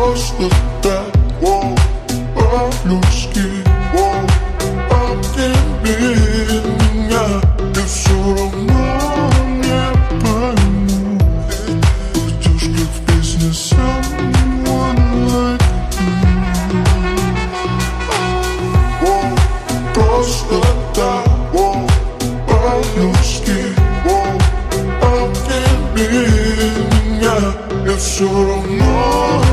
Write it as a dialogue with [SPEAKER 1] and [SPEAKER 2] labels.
[SPEAKER 1] просто так, по-людски. Обними меня, и все равно не пойму. Идешь как в песне Someone Like You. Просто так, по-людски. Обними меня, и все равно